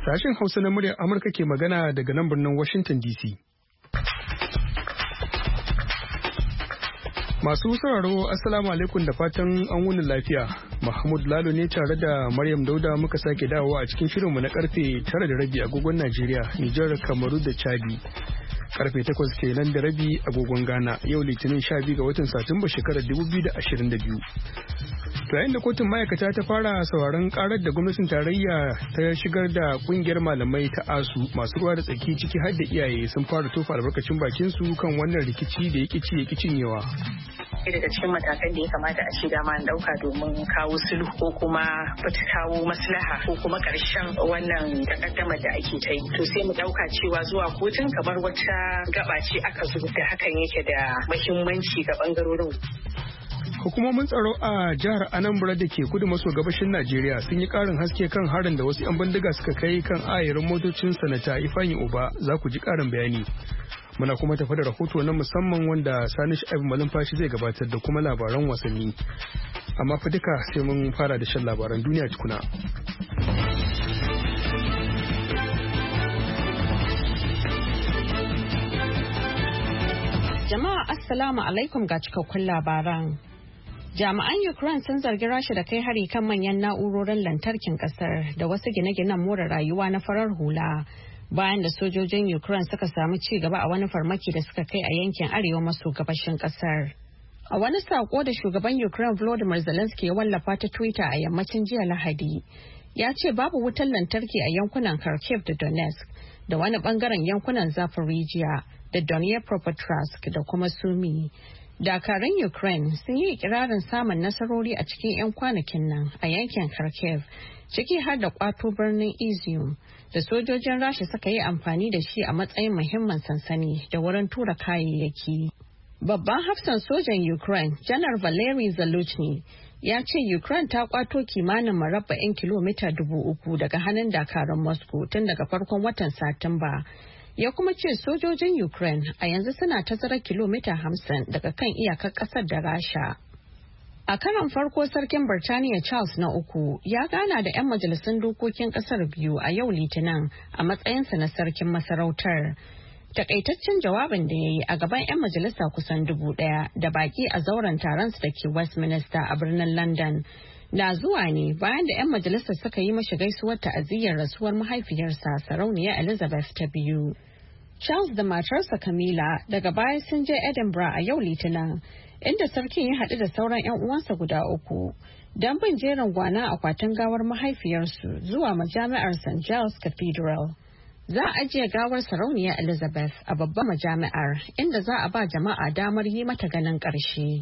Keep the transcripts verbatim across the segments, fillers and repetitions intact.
Sashen Hausa na muryar Amurka ke magana daga nan birnin Washington D C. Masu sauraro Assalamu alaikum da fatan an wuni lafiya. Mahmud Lalo ne tare da Maryam Dauda muka sake dawowa a cikin shirinmu na karfe tara da rabi agogon Najeriya, Nijar, Kamaru da Chadi. Karfe takwas kenan da rabi agogon Ghana, yau Litinin sha biyu ga watan Satumba shekarar dubu biyu da ashirin da biyu. To yayin da kotun ma'aikata ta fara sauraron karar da gwamnatin tarayya ta shigar da kungiyar malamai ta ASU masu ruwa da tsaki ciki har da iyaye sun fara tofa albarkacin bakin su kan wannan rikici da ya kici ya cinyewa. Daga cikin matakan da ya kamata a ci dama dauka domin kawo sulhu ko kuma kawo maslaha ko kuma karshen wannan takaddamar da ake ta yi. To sai mu dauka cewa zuwa kotun kamar wata gaba ce aka zo da hakan yake da muhimmanci ga bangarorin. Hukumomin tsaro a jihar Anambra da ke kudu maso gabashin Najeriya sun yi karin haske kan harin da wasu 'yan bindiga suka kai kan ayarin motocin sanata Ifeanyi Uba, za ku ji karin bayani. Muna kuma tafi da rahoto na musamman wanda Sani Sha'ibu Malumfashi zai gabatar da kuma labaran wasanni. Amma fa duka sai mun fara da shan labaran duniya tukuna. Jama'a Assalamu alaikum ga cikakkun labaran. Jami'an Ukraine sun zargi Rasha da kai hari kan manyan na'urorin lantarkin kasar da wasu gine-ginen more rayuwa na farar hula bayan da sojojin Ukraine suka samu ci gaba a wani farmaki da suka kai a yankin arewa maso gabashin kasar. A wani sako da shugaban Ukraine Volodymyr Zelensky ya wallafa ta Twitter a yammacin jiya Lahadi, ya ce babu wutar lantarki a yankunan Kharkiv da Donetsk da wani bangaren yankunan Zaporizhia da Dnipropetrovsk da kuma Sumy. Dakarun Ukraine sun yi ikirarin samun nasarori a cikin 'yan kwanakin nan a yankin Kharkiv, ciki har da kwato birnin Izium da sojojin Rasha suka yi amfani da shi a matsayin muhimmin sansani da wurin tura kayayyaki. Babban hafsan sojan Ukraine, Janar Valery Zaluzhny, ya ce Ukraine ta kwato kimanin murabba'in kilomita dubu uku daga hannun dakarun Moscow tun daga farkon watan Satumba. Ya kuma ce sojojin Ukraine a yanzu suna tazarar kilomita hamsin daga kan iyakar kasar da Rasha. A karon farko sarkin Birtaniya Charles na uku ya gana da 'yan majalisun dokokin kasar biyu a yau Litinin a matsayinsa na sarkin masarautar. Takaitaccen jawabin da ya yi a gaban 'yan majalisa kusan dubu ɗaya da baki a zauren taron su da ke Westminster a birnin London na zuwa ne bayan da 'yan majalisar suka yi mashi gaisuwar ta'aziyyar rasuwar mahaifiyarsa Sarauniya Elizabeth ta biyu. Charles da matarsa Camilla daga baya sun je Edinburgh a yau Litinin, inda sarkin ya haɗu da sauran 'yan uwansa guda uku don bin jerin gwana akwatin gawar mahaifiyarsu zuwa majami'ar Saint Giles Cathedral. Za a ajiye gawar Sarauniya Elizabeth a babbar majami'ar, inda za a ba jama'a damar yi mata ganin ƙarshe.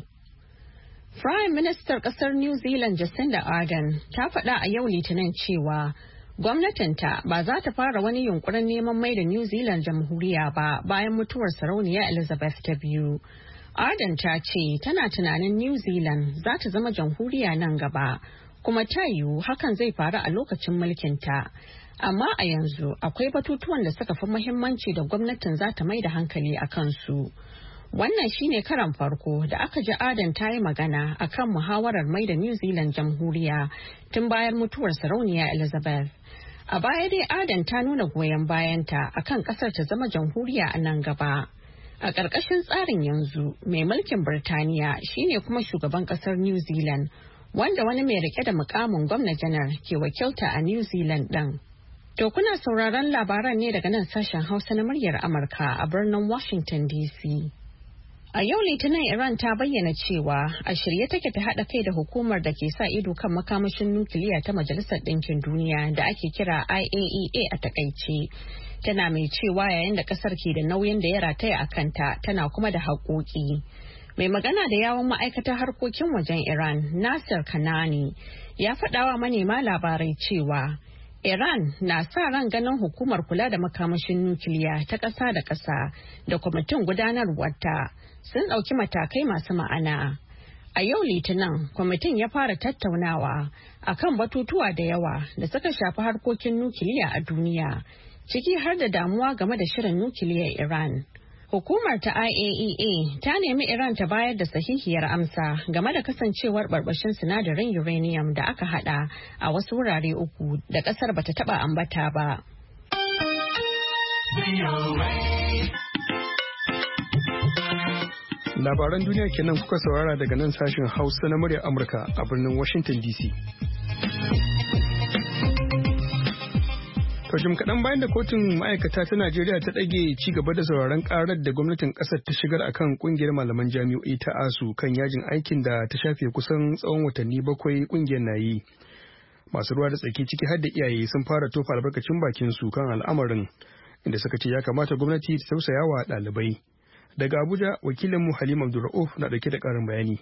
Prime Minister ƙasar New Zealand Jacinda Ardern ta faɗa a yau Litinin cewa gwamnatinta ba za ta fara wani yunkurin neman mai da New Zealand jamhuriya ba bayan mutuwar Sarauniya Elizabeth ta biyu. Ardern ta ce tana tunanin New Zealand za ta zama jamhuriya nan gaba, kuma ta yiwu hakan zai faru a lokacin mulkinta. Amma a yanzu akwai batutuwan da suka fi muhimmanci da gwamnatin za ta mai da hankali a kansu. Wannan shine karan farko da aka ji Ardern ta yi magana akan muhawarar mai da New Zealand jamhuriya tun bayan mutuwar Sarauniya Elizabeth. A baya dai Ardern ta nuna goyon bayanta akan kasar ta zama jamhuriya a nan gaba. A ƙarƙashin tsarin yanzu, mai mulkin Birtaniya shine kuma shugaban ƙasar New Zealand, wanda wani mai rike da mukamin gwamna janar ke wakilta a New Zealand ɗin. To kuna sauraron labaran ne daga nan sashen Hausa na muryar Amurka a birnin Washington D C. A yau Litinin Iran ta bayyana cewa a shirye take ta haɗa kai da hukumar da ke sa ido kan makamashin nukiliya ta Majalisar Ɗinkin Duniya da ake kira I A E A a takaice. Tana mai cewa yayin da ƙasar ke da nauyin da ya rataya a kanta tana kuma da haƙoƙi. Mai magana da yawon ma'aikatar harkokin wajen Iran, Nasir Kanani, ya faɗawa manema labarai cewa Iran na sa ran ganin hukumar kula da makamashin nukiliya ta ƙasa da ƙasa da kwamitin gudanarwarta sun ɗauki matakai masu ma'ana. A yau Litinin, kwamitin ya fara tattaunawa akan batutuwa da yawa da suka shafi harkokin nukiliya a duniya, ciki har da damuwa game da shirin nukiliyar Iran. Hukumar ta I A E A ta nemi Iran ta bayar da sahihiyar amsa game da kasancewar barbashin sinadarin uranium da aka hada a wasu wurare uku da kasar bata taba ambata ba. Labaran duniya kenan kuka saurara daga nan sashen Hausa na muryar Amurka a birnin Washington D C. To jim kaɗan bayan da kotun ma'aikata ta Najeriya ta ɗage ci gaba da sauraron ƙarar da gwamnatin ƙasar ta shigar akan ƙungiyar malaman jami'o'i ta ASU kan yajin aikin da ta shafe kusan tsawon watanni bakwai ƙungiyar na yi. Masu ruwa da tsaki ciki har da iyaye sun fara tofa albarkacin bakin su kan al'amarin inda suka ce ya kamata gwamnati ta tausaya wa ɗalibai. Daga Abuja, wakilinmu Halima Abdulra'uf na ɗauke da ƙarin bayani.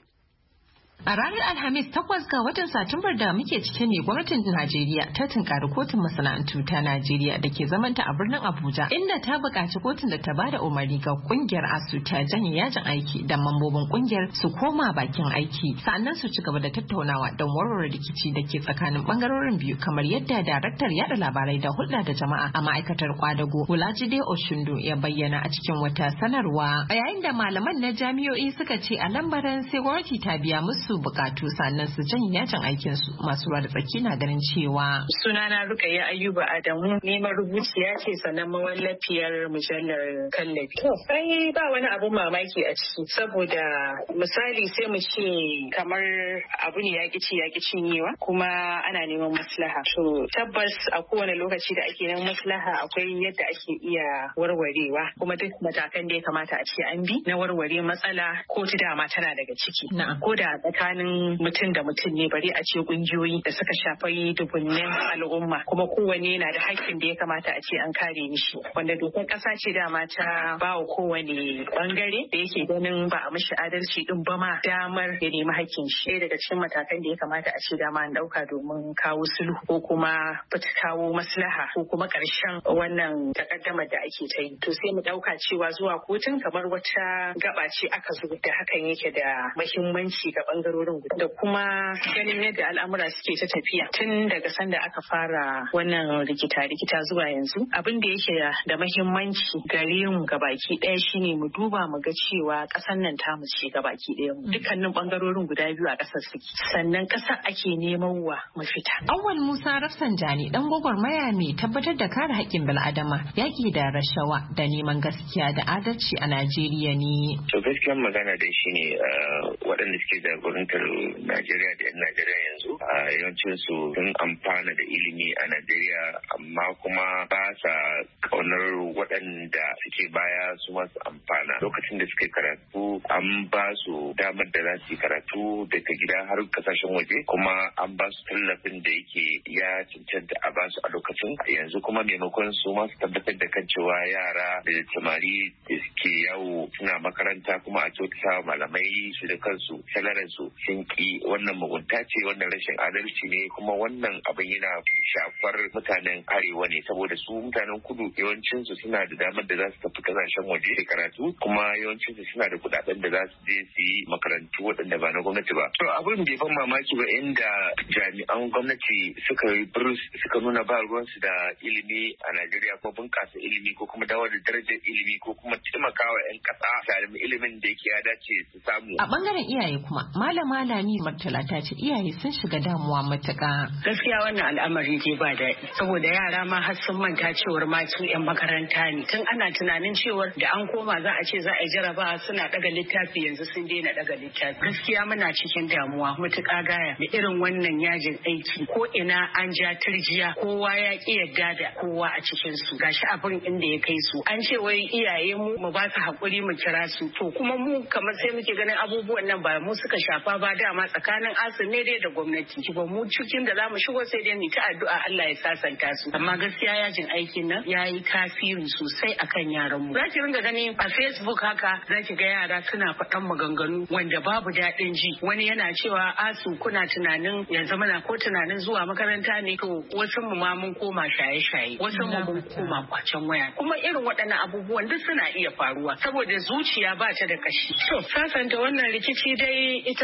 A ranar Alhamis takwas ga watan Satumbar da muke cike ne gwamnatin Najeriya ta tunkari kotun masana'antu ta Najeriya da ke zamanta a birnin Abuja inda ta buƙaci kotun da ta bada umarni ga kungiyar ASU ta janye yajin aiki da mambobin kungiyar su koma bakin aiki sannan su ci gaba da tattaunawa don warware rikici da ke tsakanin bangarorin biyu kamar yadda daraktar yada labarai da hulɗa da jama'a a ma'aikatar kwadago Olajide Oshundu ya bayyana a cikin wata sanarwa. A yayin da malaman na jami'o'i suka ce a lambaran sai gwamnati ta biya musu su bukatu sannan su janye yajin aikin su masu ruwa da tsaki na ganin cewa sunana Rukayya Ayuba Adamu neman rubuciya ce sannan mawallafiyar mujallar Kallabi. To sai ba wani abun mamaki a ciki saboda misali sai mu ce kamar abu ne yaki ci yaki cinyewa kuma ana neman maslaha. To tabbas a kowane lokaci da ake neman maslaha akwai yadda ake iya warwarewa kuma duk matakan da ya kamata a ce an bi na warware matsala ko ta dama tana daga ciki. Ko da tsakanin mutum da mutum ne bari a ce kungiyoyi da suka shafi dubunnan al'umma kuma kowane yana da haƙƙin da ya kamata a ce an kare mishi wanda dokar ƙasa ce dama ta ba wa kowane bangare da yake ganin ba a mishi adalci din ba ma damar ya nemi haƙƙin shi. Ɗaya daga cikin matakan da ya kamata a ce dama an ɗauka domin kawo sulhu ko kuma kawo maslaha ko kuma ƙarshen wannan takaddamar da ake ta yi. To sai mu ɗauka cewa zuwa kotun kamar wata gaba ce aka zo da hakan yake da muhimmanci ga bangarorin da kuma ganin yadda al'amura suke ta tafiya tun daga sanda aka fara wannan rikita-rikita zuwa yanzu abin da yake da mahimmanci gare mu gabaki ɗaya shine mu duba mu ga cewa ƙasar nan ta mu ce gabaki ɗaya mu dukkanin bangarorin guda biyu a ƙasar suke sannan ƙasar ake neman wa mafita. Awwal Musa Rafsanjani dan gwagwarmaya ne tabbatar da kare haƙƙin bil'adama yaƙi da rashawa da neman gaskiya da adalci a Najeriya ne. To gaskiyar magana dai shine waɗanda suke jagorantar Najeriya da 'yan Najeriya yanzu a yawancin su sun amfana da ilimi a Najeriya amma kuma ba sa kaunar waɗanda suke baya su masu amfana. Lokacin da suke karatu an ba su damar da za su yi karatu daga gida har kasashen waje kuma an ba su tallafin da yake ya cancanta a ba su a lokacin. Yanzu kuma maimakon su masu tabbatar da kan cewa yara da samari da suke yawo suna makaranta kuma a kyautata malamai su da kansu salarin su sun ki wannan mugunta ce wannan rashin adalci ne kuma wannan abin yana shafar mutanen arewa ne saboda su mutanen kudu yawancin su suna da damar da za su tafi kasashen waje da karatu kuma yawancin su suna da kudaden da za su je su yi makarantu waɗanda ba na gwamnati ba. To abin bai ban mamaki ba inda jami'an gwamnati suka yi suka nuna ba ruwansu da ilimi a Najeriya ko bunƙasa ilimi ko kuma dawo da darajar ilimi ko kuma taimakawa 'yan ƙasa samun ilimin da yake ya dace su samu. A bangaren iyaye kuma malama Lami Martala ta ce iyaye sun shiga damuwa matuƙa. Gaskiya wannan al'amari ke ba daɗi saboda yara ma har sun manta cewar ma su 'yan makaranta ne tun ana tunanin cewar da an koma za a ce za a yi jarabawa suna ɗaga littafi yanzu sun daina ɗaga littafi. Gaskiya muna cikin damuwa matuƙa gaya da irin wannan yajin aiki ko ina an ja turjiya kowa ya ƙi yadda da kowa a cikin su gashi abin inda ya kai su an ce wai iyaye mu mu ba su haƙuri mu kira su to kuma mu kamar sai muke ganin abubuwan nan ba mu suka shafa ba dama tsakanin asu ne dai da gwamnati ba mu cikin da zamu shigo sai dai mu ta addu'a Allah ya sasanta su amma gaskiya yajin aikin nan yayi tasiri sosai akan yaran mu zaki ringa gani a Facebook haka zaki ga yara suna faɗan maganganu wanda babu daɗin ji wani yana cewa asu kuna tunanin yanzu muna ko tunanin zuwa makaranta ne to wasu mu ma mun koma shaye-shaye wasu mu mun koma kwacen waya kuma irin waɗannan abubuwan duk suna iya faruwa saboda zuciya ba ta da kashi to sasanta wannan rikici dai ita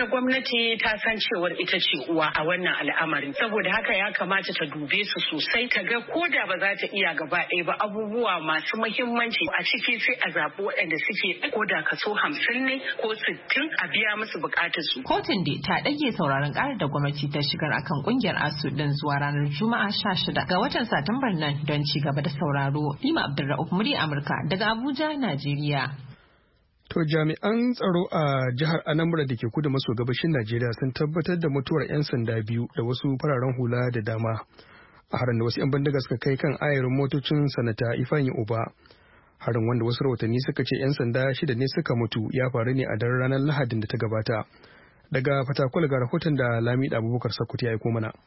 gwamnati ta san cewar ita ce uwa a wannan al'amarin, saboda haka ya kamata ta dube su sosai ta ga ko da ba za ta iya gaba ɗaya ba abubuwa masu muhimmanci a ciki sai a zaɓi waɗanda suke ko da kaso hamsin ne ko sittin a biya musu buƙatar su. Kotun da ta ɗage sauraron ƙarar da gwamnati ta shigar akan ƙungiyar ASU din zuwa ranar Juma'a sha shida ga watan Satumbar nan don ci gaba da sauraro. Lima Abdulra'uf, murya Amurka daga Abuja, Najeriya. To jami'an tsaro a jihar Anambra da ke kudu maso gabashin Najeriya sun tabbatar da mutuwar 'yan sanda biyu da wasu fararen hula da dama a harin da wasu 'yan bindiga suka kai kan ayarin motocin sanata Ifeanyi Uba. Harin wanda wasu rahotanni suka ce 'yan sanda shida ne suka mutu ya faru ne a daren ranar Lahadin da ta gabata. Daga Fatakwal ga rahoton da Lamid Abubakar Sakkwato ya aiko mana.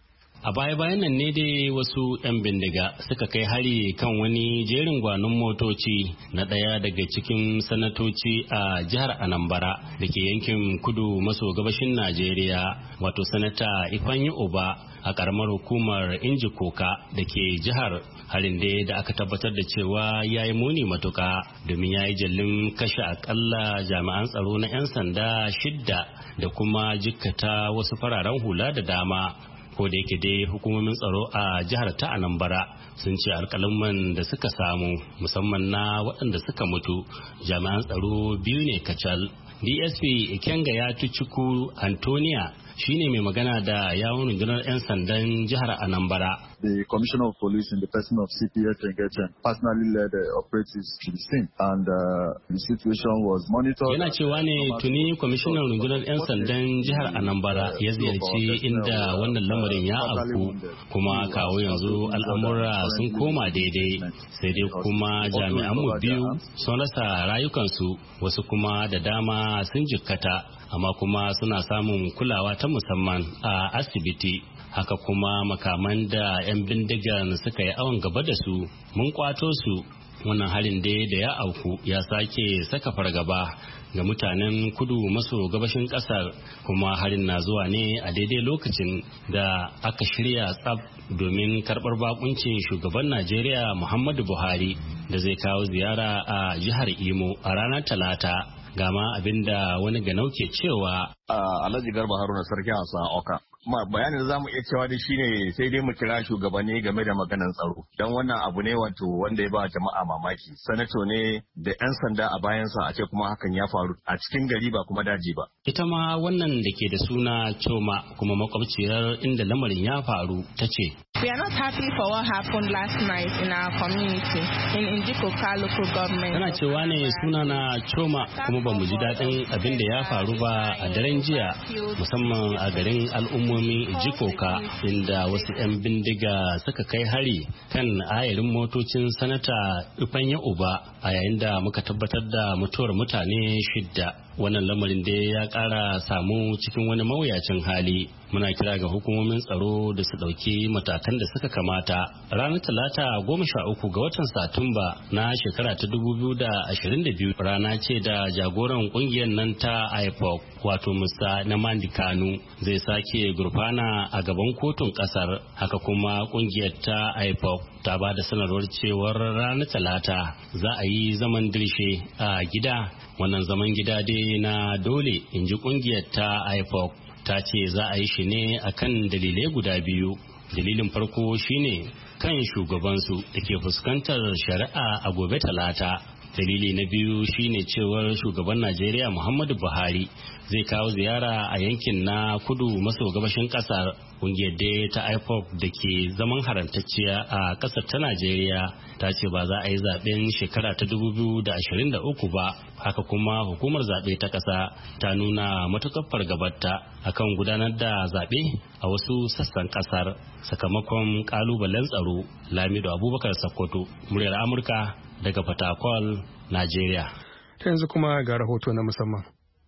A baya-bayan nan ne dai wasu 'yan bindiga suka kai hari kan wani jerin gwanon motoci na ɗaya daga cikin sanatoci a jihar Anambra da ke yankin kudu maso gabashin Najeriya, wato sanata Ifeanyi Uba a ƙaramar hukumar Injikoka da ke jihar. Harin dai da aka tabbatar da cewa ya yi muni matuka domin ya yi jallin kashe akalla jami'an tsaro na 'yan sanda shidda da kuma jikkata wasu fararen hula da dama. Ko da yake dai hukumomin tsaro a jihar ta Anambra sun ce alƙaluman da suka samu musamman na waɗanda suka mutu jami'an tsaro biyu ne kacal. D S P Ikenga ya tuciku Antonia shine mai magana da yawon rundunar 'yan sandan jihar Anambra. The Commissioner of Police in the person of C P F Engechen personally led the operatives to the scene and uh, the situation was monitored. Yana cewa ne tuni kwamishinan rundunar 'yan sandan jihar Anambra ya ziyarci inda wannan lamarin ya afku kuma kawo yanzu al'amura sun koma daidai sai dai kuma jami'an mu biyu sun rasa rayukansu wasu kuma da dama sun jikkata amma kuma suna samun kulawa ta musamman a asibiti. Haka kuma makaman da 'yan bindigan suka yi awon gaba da su mun kwato su. Wannan harin dai da ya auku ya sake saka fargaba ga mutanen kudu maso gabashin kasar, kuma harin na zuwa ne a daidai lokacin da aka shirya tsab domin karbar bakuncin shugaban Najeriya Muhammadu Buhari da zai kawo ziyara a jihar Imo a ranar Talata. Gama abinda wani ganau ke cewa Alhaji Garba Haruna Sarki Hausa Oka. Kuma bayanin da zamu iya cewa da shine sai dai mu kira shugabanni game da maganan tsaro. Dan wannan abu ne wato wanda ya ba jama'a mamaki. Sanato ne da 'yan sanda a bayansa a ce kuma hakan ya faru a cikin gari ba kuma daji ba. Ita ma wannan da ke da suna Choma kuma makwabciyar inda lamarin ya faru ta ce. We are not happy for what happened last night in our community in Injikoka local government. Tana cewa ne suna na Choma kuma ba mu ji daɗin abin da ya faru ba a daren jiya musamman a garin al'ummomin Injikoka inda wasu 'yan bindiga suka kai hari kan ayarin motocin sanata Ifeanyi Uba a yayin da muka tabbatar da mutuwar mutane shidda. Wannan lamarin da ya ƙara samu cikin wani mawuyacin hali. Muna kira ga hukumomin tsaro da su ɗauki matakan da suka kamata. Ranar Talata goma sha uku ga watan Satumba na shekara ta dubu biyu da ashirin da biyu rana ce da jagoran ƙungiyar nan ta I P O C wato Musa Namandi Kanu zai sake gurfana a gaban kotun ƙasar. Haka kuma ƙungiyar ta I P O C ta ba da sanarwar cewar ranar Talata za a yi zaman dirshe a gida. Wannan zaman gida dai na dole, in ji ƙungiyar ta I P O C. Ta ce za a yi shi ne akan dalilai guda biyu. Dalilin farko shine kan shugabansu da ke fuskantar shari'a a gobe Talata. Dalili na biyu shine cewar shugaban Najeriya Muhammadu Buhari zai kawo ziyara a yankin na kudu maso gabashin kasar. Kungiyar da ta I P O C da ke zaman harantacciya a kasar ta Najeriya ta ce ba za a yi zaben shekara ta dubu biyu da ashirin da uku ba. Haka kuma hukumar zaɓe ta ƙasa ta nuna matuƙar fargabarta akan gudanar da zaɓe a wasu sassan ƙasar sakamakon ƙalubalen tsaro. Lamido Abubakar Sakkwato, muryar Amurka daga Fatakwal, Najeriya. Ta yanzu kuma ga rahoto na musamman.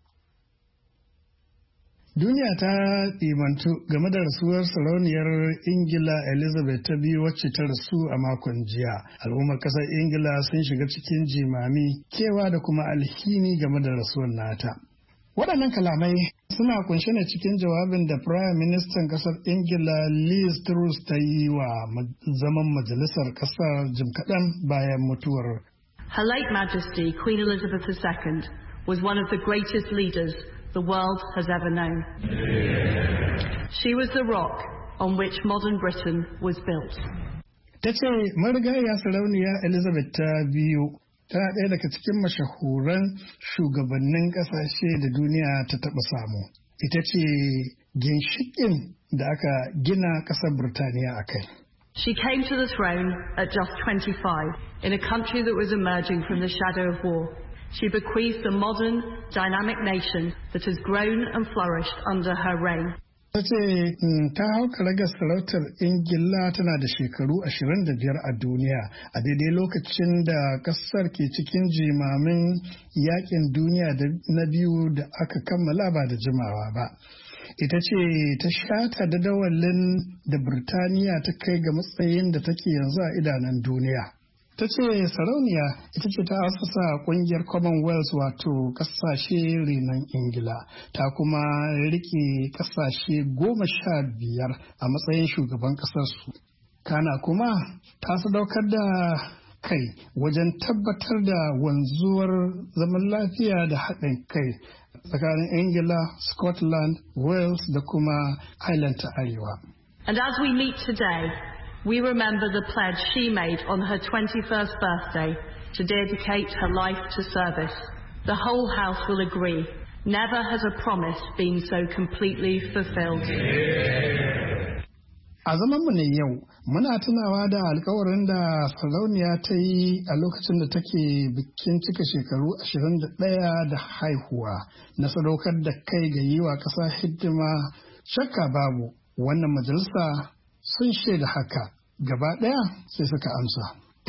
Duniya ta ɗimantu game da rasuwar sarauniyar Ingila Elizabeth ta biyu wacce ta rasu a makon jiya. Al'ummar ƙasar Ingila sun shiga cikin jimami, kewa da kuma alhini game da rasuwar nata. Waɗannan kalamai suna kunshe ne cikin jawabin da Prime Ministan ƙasar Ingila Liz Truss ta yi wa zaman majalisar ƙasar jim kaɗan bayan mutuwar. Her late Majesty Queen Elizabeth the Second was one of the greatest leaders the world has ever known. She was the rock on which modern Britain was built. Ta ce marigayya sarauniya Elizabeth ta biyu tana ɗaya daga cikin mashahuran shugabannin ƙasashe da duniya ta taɓa samu. Ita ce ginshiƙin da aka gina ƙasar Birtaniya a kai. She came to the throne at just twenty-five in a country that was emerging from the shadow of war. She bequeathed a modern, dynamic nation that has grown and flourished under her reign. Ta ce ta hau karagar sarautar Ingila tana da shekaru ashirin da biyar a duniya a daidai lokacin da kasar ke cikin jimamin yakin duniya na biyu da aka kammala ba da jimawa ba. Ita ce ta shata da dawalin da Birtaniya ta kai ga matsayin da take yanzu a idanun duniya. Ta ce sarauniya ita ce ta asasa kungiyar Commonwealth wato kasashe renon Ingila, ta kuma rike kasashe goma sha biyar a matsayin shugaban kasarsu. Kana kuma ta sadaukar da kai wajen tabbatar da wanzuwar zaman lafiya da haɗin kai tsakanin Ingila, Scotland, Wales da kuma Ireland ta Arewa. And as we meet today, we remember the pledge she made on her twenty-first birthday to dedicate her life to service. The whole House will agree. Never has a promise been so completely fulfilled. A zamanmu ne yau, muna tunawa da alkawarin da sarauniya ta yi a lokacin da take bikin cika shekaru ashirin da ɗaya da haihuwa na sadaukar da kai ga yi wa ƙasa hidima. Shakka babu, wannan majalisa sun shaida haka gaba ɗaya sai suka amsa.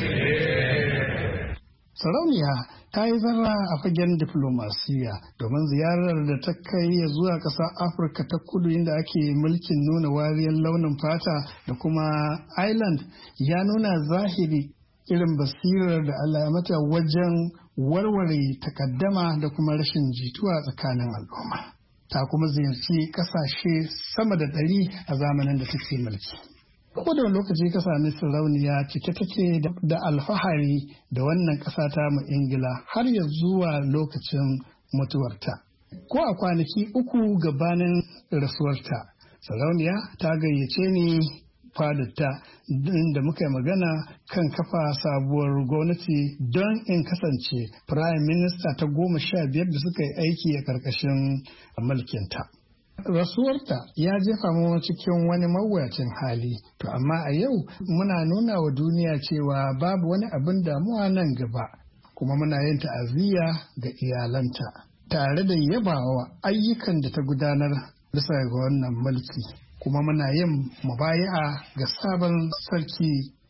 Sarauniya ta yi zarra a fagen diflomasiya domin ziyarar da ta kai zuwa ƙasar Afirka ta kudu inda ake mulkin nuna wariyar launin fata da kuma Ireland ya nuna zahiri irin basirar da Allah ya mata wajen warware takaddama da kuma rashin jituwa tsakanin al'umma. Ta kuma ziyarci ƙasashe sama da ɗari a zamanin da take mulki. Ko da lokaci ka sami sarauniya cike take da alfahari da wannan ƙasa ta mu Ingila har ya zuwa lokacin mutuwarta. Ko a kwanaki uku gabanin rasuwarta, sarauniya ta gayyace ni fadarta da muka yi magana kan kafa sabuwar gwamnati don in kasance Prime Minister ta goma sha biyar da suka yi aiki a ƙarƙashin mulkinta. Rasuwarta ya jefa mu cikin wani mawuyacin hali, to amma a yau muna nuna wa duniya cewa babu wani abin damuwa nan gaba, kuma muna yin ta'aziyya ga iyalanta tare da yabawa ayyukan da ta gudanar bisa ga wannan mulki, kuma muna yin mubaya'a ga sabon sarki.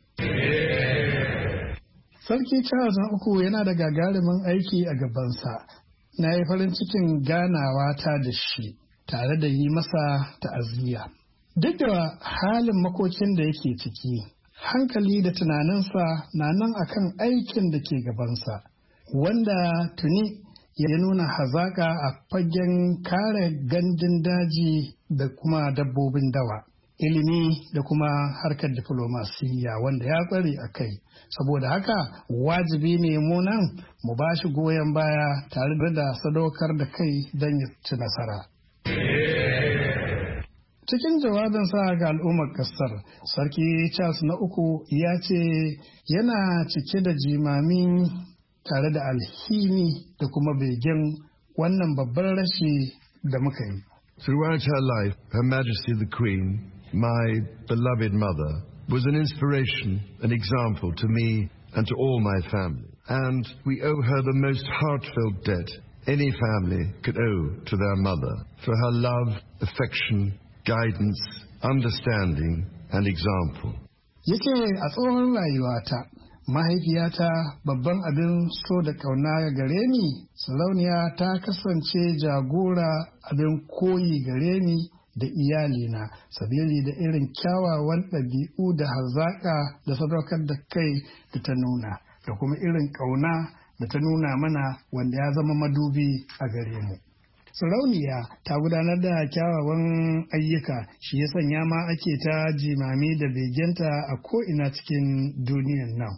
Sarki Charles na uku yana da gagarumin aiki a gabansa. Na yi farin cikin ganawa ta da shi tare da yi masa ta'aziyya. Duk da halin makokin da yake ciki, hankali da tunaninsa na nan akan aikin da ke gabansa, wanda tuni ya nuna hazaƙa a fagen kare gandun daji da kuma dabbobin dawa, ilimi da kuma harkar diflomasiyya wanda ya ƙware a kai. Saboda haka wajibi ne mu nan mu ba shi goyon baya tare da sadaukar da kai don ya ci nasara. Cikin jawabinsa ga al'ummar ƙasar, Sarki Charles na uku ya ce yana cike da jimami tare da alhini da kuma begen wannan babban rashi da muka yi. Throughout her life, Her Majesty the Queen, my beloved mother, was an inspiration, an example to me and to all my family. And we owe her the most heartfelt debt any family could owe to their mother for her love, affection, guidance, understanding, and example. Yake a tsohon rayuwata, mahaifiyata babban abin so da ƙauna gare ni, sarauniya ta kasance jagora abin koyi gare ni da iyalina, sabili da irin kyawawan ɗabi'u da hazaƙa da sadaukar da kai da ta nuna, da kuma irin ƙauna da ta nuna mana wanda ya zama madubi a gare mu. Sarauniya ta gudanar da kyawawan ayyuka, shi ya sanya ma ake ta jimami da begenta a ko'ina cikin duniyan nan.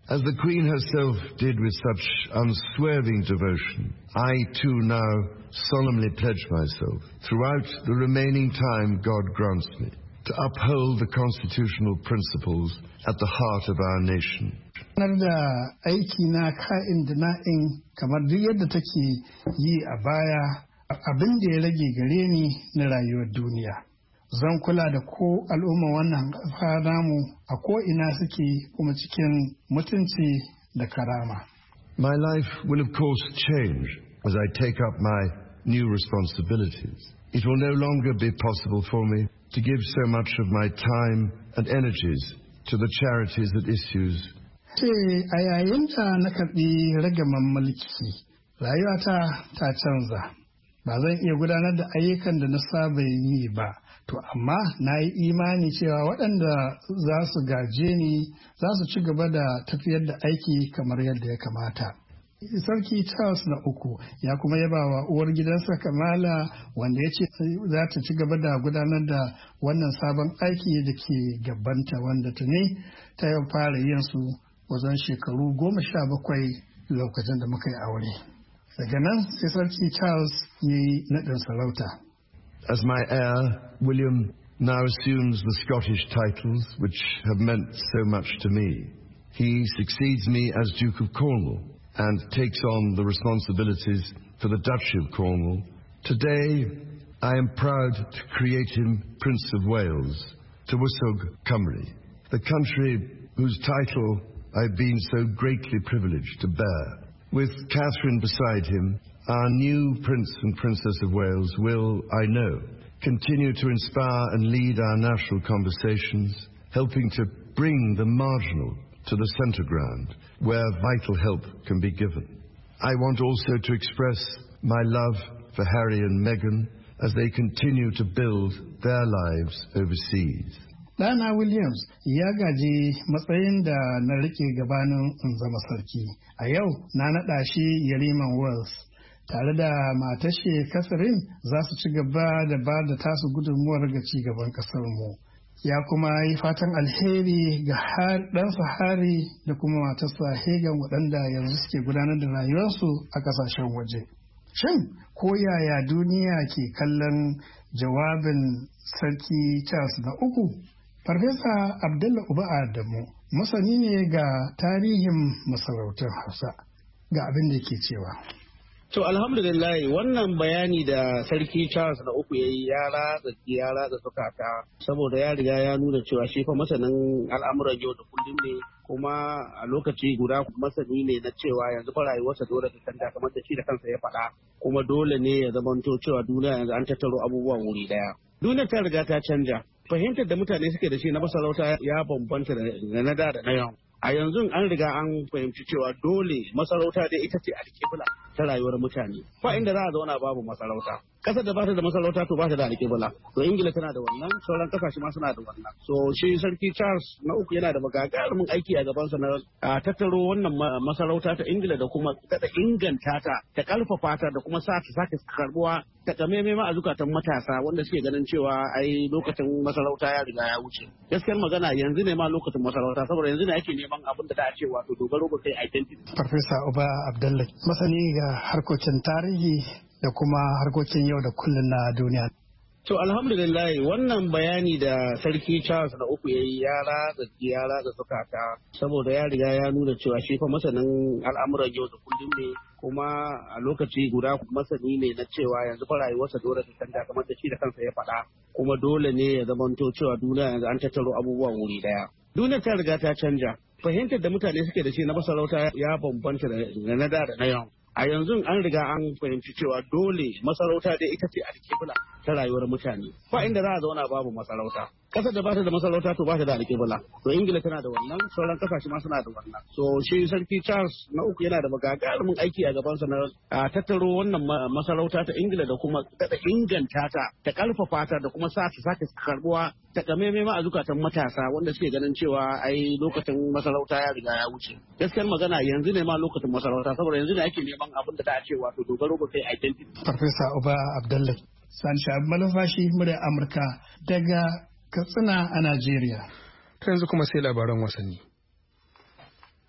As the Queen herself did with such unswerving devotion, I too now solemnly pledge myself, throughout the remaining time God grants me, to uphold the constitutional principles at the heart of our nation. da aiki na ka'in da na'in kamar duk yadda take yi a baya abin da ya rage gare ni na rayuwar duniya. Zan kula da ko al'umma wannan ƙasa namu a ko'ina suke kuma cikin mutunci da karama. My life will of course change as I take up my new responsibilities. It will no longer be possible for me to give so much of my time and energies to the charities and issues. Ce a yayin da na karɓi ragaman mulki, rayuwata ta canza. Ba zan iya gudanar da ayyukan da na saba yi ba, to amma na yi imani cewa waɗanda za su gaje ni za su ci gaba da tafiyar da aiki kamar yadda ya kamata. Sarki Charles na uku ya kuma yaba wa uwar gidansa Kamala wanda ya ce za ta ci gaba da gudanar da wannan sabon aiki da ke gabanta wanda ta ne ta yi fara yin su wajen shekaru goma sha bakwai lokacin da muka yi aure. Daga nan sai Sarki Charles ya yi naɗin sarauta. As my heir, William now assumes the Scottish titles which have meant so much to me. He succeeds me as Duke of Cornwall and takes on the responsibilities for the Duchy of Cornwall. Today, I am proud to create him Prince of Wales, Tywysog Cymru, the country whose title I've been so greatly privileged to bear. With Catherine beside him, our new Prince and Princess of Wales will, I know, continue to inspire and lead our national conversations, helping to bring the marginal to the centre ground, where vital help can be given. I want also to express my love for Harry and Meghan as they continue to build their lives overseas. Ɗana Williams ya gaji matsayin da na rike gabanin in zama sarki. A yau na naɗa shi Yariman Wales. Tare da matashe Catherine za su ci gaba da ba da tasu gudunmuwar ga ci gaban ƙasarmu. Ya kuma yi fatan alheri ga ɗansa Harry da kuma matarsa Hagan waɗanda yanzu suke gudanar da rayuwarsu a ƙasashen waje. Shin ko yaya duniya ke kallon jawabin Sarki Charles na uku? Farfesa Abdullah Uba Adamu masani ne ga tarihin masarautar Hausa ga abin da ke cewa. To alhamdulillah wannan bayani da Sarki Charles na uku ya yi ya ratsa ya ratsa sukata saboda ya riga ya nuna cewa shi fa masanin al'amuran yau da kullum ne kuma a lokaci guda masani ne na cewa yanzu fa rayuwarsa dole ta canja kamar da shi da kansa ya faɗa kuma dole ne ya zamanto cewa duniya yanzu an tattaro abubuwan wuri daya. Duniya ta riga ta canja. Fahimtar da mutane suke da shi na masarauta ya bambanta da na da da na yau. A yanzu an riga an fahimci cewa dole masarauta dai ita ce alƙibla ta rayuwar mutane. Ba inda za a zauna babu masarauta. Ƙasar da ba ta da masarauta to ba ta da alƙibla. To Ingila tana da wannan, sauran ƙasashe ma suna da wannan. So shi Sarki Charles na uku yana da gagarumin aiki a gabansa na a tattaro wannan masarauta ta Ingila da kuma ta inganta ta, ta ƙarfafa ta da kuma sa ta sake karbuwa ta kameme ma a zukatan matasa wanda suke ganin cewa ai lokacin masarauta ya riga ya wuce. Gaskiyar magana yanzu ne ma lokacin masarauta saboda yanzu ne ake neman abin da da a ce wato dogaro ga kai identity. Farfesa Uba Abdullahi masani ga harkokin tarihi da kuma harkokin yau da kullum na duniya. To alhamdulillah wannan bayani da Sarki Charles na uku ya yi ya ratsa ya ratsa sukata saboda ya riga ya nuna cewa shi fa masanin al'amuran yau da kullum ne kuma a lokaci guda masani ne na cewa yanzu fa rayuwarsa dole ta canja kamar da shi da kansa ya faɗa kuma dole ne ya zamanto cewa duniya yanzu an tattaro abubuwan wuri daya. Duniya ta riga ta canja. Fahimtar da mutane suke da shi na masarauta ya bambanta da na da da na yau. A yanzu an riga an fahimci cewa dole masarauta dai ita ce alƙibla ta rayuwar mutane. Ba inda za a zauna babu masarauta. Ƙasar da ba ta da masarauta to ba ta da alƙibla. To Ingila tana da wannan, sauran ƙasashe ma suna da wannan. So shi Sarki Charles na uku yana da gagarumin aiki a gabansa na a tattaro wannan masarauta ta Ingila da kuma ta inganta ta, ta ƙarfafa ta da kuma sa ta sake karbuwa ta kameme ma a zukatan matasa wanda suke ganin cewa ai lokacin masarauta ya riga ya wuce. Gaskiyar magana yanzu ne ma lokacin masarauta saboda yanzu ne ake neman abin da da a ce wato dogaro ga kai identity. Farfesa Uba Abdullahi Sani Shahab Malafashi murya Amurka daga Katsina a Najeriya. Ta yanzu kuma sai labaran wasanni.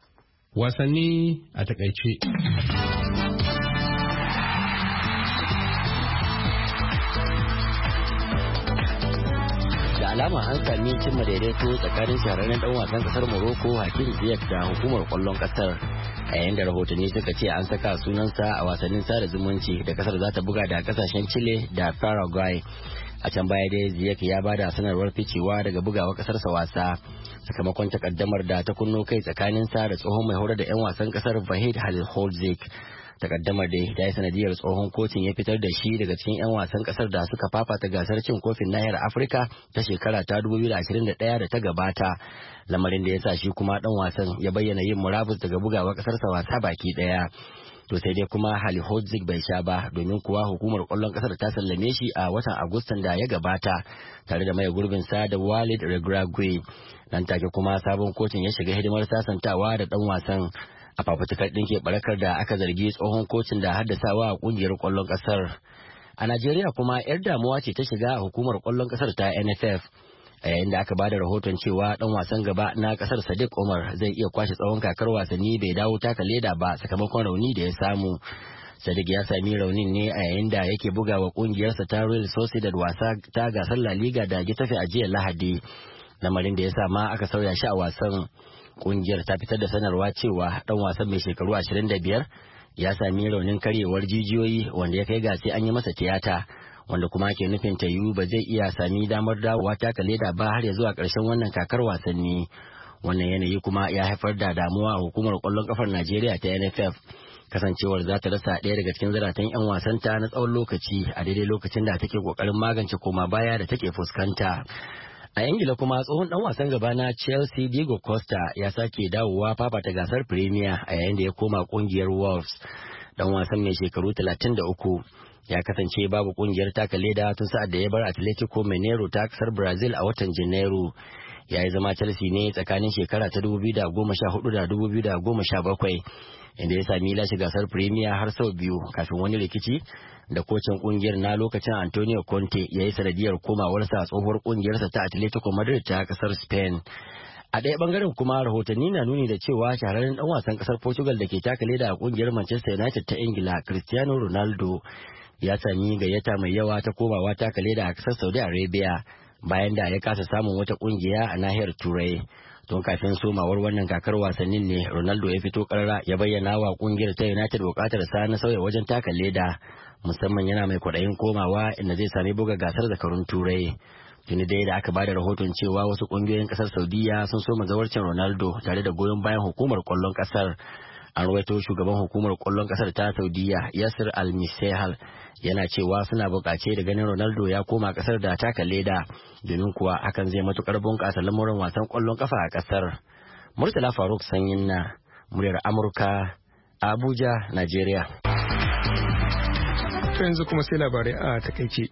Wasanni a takaice. alama an sami cimma daidaito tsakanin shahararren dan wasan kasar Morocco Hakim Ziyech da hukumar kwallon kasar a yayin da rahotanni suka ce an saka sunansa a wasannin sada zumunci da kasar za ta buga da kasashen Chile da Paraguay. A can baya dai Ziyech ya bada sanarwar ficewa daga bugawa kasarsa wasa sakamakon takaddamar da ta kunno kai tsakaninsa da tsohon mai horar da 'yan wasan kasar Vahid Halilhodžić. Takaddamar da ta yi sanadiyar tsohon kocin ya fitar da shi daga cikin 'yan wasan kasar da suka fafata gasar cin kofin nahiyar Afirka ta shekara ta dubu biyu da ashirin da ɗaya da ta gabata, lamarin da ya sa shi kuma dan wasan ya bayyana yin murabus daga bugawa kasarsa wasa baki ɗaya. To sai dai kuma Halilhodžić bai sha ba, domin kuwa hukumar kwallon kasar ta sallame shi a watan Agustan da ya gabata tare da mai gurbin sa da Walid Regragui. Nan take kuma sabon kocin ya shiga hidimar sasantawa da dan wasan a fafutukar ɗinke barakar da aka zargi tsohon kocin da haddasawa a kungiyar kwallon kasar. A Najeriya kuma 'yar damuwa ce ta shiga a hukumar kwallon kasar ta N F F a yayin da aka bada rahoton cewa dan wasan gaba na kasar Sadiq Umar zai iya kwashe tsawon kakar wasanni bai dawo taka leda ba sakamakon rauni da ya samu. Sadiq ya sami raunin ne a yayin da yake bugawa kungiyarsa ta Real Sociedad wasa ta gasar La Liga da Getafe a jiya Lahadi, lamarin da ya sa ma aka sauya shi a wasan. Kungiyar ta fitar da sanarwa cewa dan wasan mai shekaru ashirin da biyar ya sami raunin karyewar jijiyoyi wanda ya kai ga sai an yi masa tiyata, wanda kuma ke nufin ta yiwu ba zai iya sami damar dawowa taka leda ba har ya zuwa ƙarshen wannan kakar wasanni. Wannan yanayi kuma ya haifar da damuwa a hukumar ƙwallon ƙafar Najeriya ta N F F, kasancewar za ta rasa ɗaya daga cikin zaratan 'yan wasanta na tsawon lokaci a daidai lokacin da take ƙoƙarin magance koma baya da take fuskanta. A Ingila kuma tsohon dan wasan gaba na Chelsea Diego Costa ya sake dawowa fafata gasar Premier a yayin da ya koma kungiyar Wolves. Dan wasan mai shekaru talatin da uku ya kasance babu kungiyar taka leda tun sa'ad da ya bar Atletico Mineiro ta kasar Brazil a watan Janairu. Ya yi zama Chelsea ne tsakanin shekara ta dubu biyu da goma sha hudu da dubu biyu da goma sha bakwai, inda ya sami lashe gasar Premier har sau biyu kafin wani rikici da kocin kungiyar na lokacin Antonio Conte ya yi sanadiyar komawarsa a tsohuwar kungiyarsa ta Atletico Madrid ta kasar Spain. A ɗaya bangaren kuma rahotanni na nuni da cewa shahararren dan wasan kasar Portugal da ke taka leda a kungiyar Manchester United ta Ingila Cristiano Ronaldo ya sami gayyata mai yawa ta komawa taka leda a kasar Saudi Arabia bayan da ya kasa samun wata kungiya a nahiyar Turai. Tun kafin somawar wannan kakar wasannin ne Ronaldo ya fito karara ya bayyana wa kungiyar ta United bukatar sa na sauya wajen taka leda, musamman yana mai kwaɗayin komawa inda zai sami buga gasar zakarun Turai. Tuni dai da aka bada rahoton cewa wasu kungiyoyin kasar Saudiya sun soma zawarcin Ronaldo tare da goyon bayan hukumar kwallon kasar. An rawaito shugaban hukumar kwallon kasar ta Saudiya Yasir Al-Misehal yana cewa suna buƙace da ganin Ronaldo ya koma kasar da taka leda, domin kuwa hakan zai matukar bunƙasa lamuran wasan kwallon kafa a kasar. Murtala Faruk Sanyin na muryar Amurka, Abuja, Najeriya. To yanzu kuma sai labarai a takaice.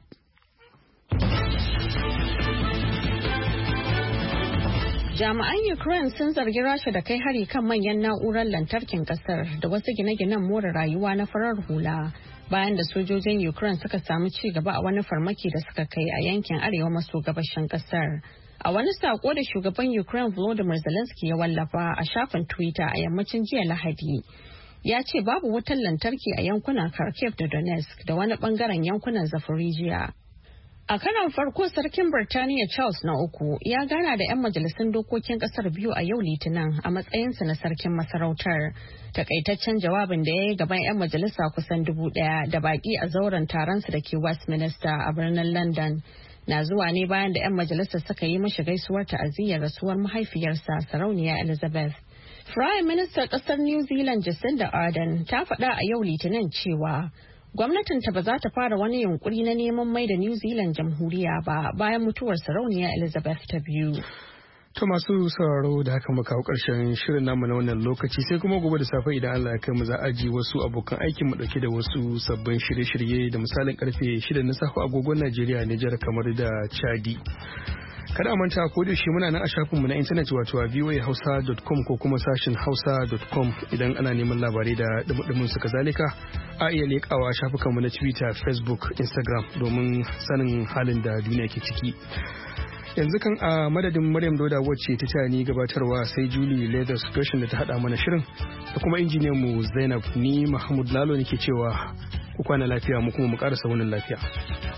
Jami'an Ukraine sun zargi Rasha da kai hari kan manyan na'urar lantarkin kasar da wasu gine-ginen more rayuwa na farar hula bayan da sojojin Ukraine suka samu ci gaba a wani farmaki da suka kai a yankin arewa maso gabashin kasar. A wani sako da shugaban Ukraine Volodymyr Zelensky ya wallafa a shafin Twitter a yammacin jiya Lahadi, ya ce babu wutar lantarki a yankunan Kharkiv da Donetsk da wani bangaren yankunan Zaporizhia. A karon farko sarkin Birtaniya Charles na uku ya gana da 'yan majalisun dokokin kasar biyu a yau Litinin a matsayinsa na sarkin masarautar. Takaitaccen jawabin da ya yi gaban 'yan majalisa kusan dubu ɗaya da baki a zauren taronsa da ke Westminster a birnin London na zuwa ne bayan da 'yan majalisa suka yi mashi gaisuwar ta'aziyyar rasuwar mahaifiyarsa Sarauniya Elizabeth. Prime Minister kasar New Zealand Jacinda Ardern ta faɗa a yau Litinin cewa gwamnatinta ba za ta fara wani yunkuri na neman mai da New Zealand jamhuriya ba bayan mutuwar Sarauniya Elizabeth ta biyu. To masu sauraro da haka muka kawo ƙarshen shirin namu na wannan lokaci, sai kuma gobe da safe idan Allah ya kai mu za a ji wasu abokan aikin mu dauke da wasu sabbin shirye-shirye da misalin karfe shida na safe agogon Najeriya, Nijar, kamar da Chadi. Kada a manta ko da shi muna nan a shafinmu na intanet wato a voa hausa dot com ko kuma sashin hausa dot com idan ana neman labarai da dumudumin su, kazalika a iya leƙawa shafukanmu na Twitter, Facebook, Instagram domin sanin halin da duniya ke ciki. yanzu kan a madadin Maryam Dauda wacce ta tani gabatarwa sai Julie Leathers Gresham da ta hada mana shirin da kuma injiniyan mu Zainab ni Mahmud Lalo nake cewa ku kwana lafiya mu kuma mu karasa wannan lafiya.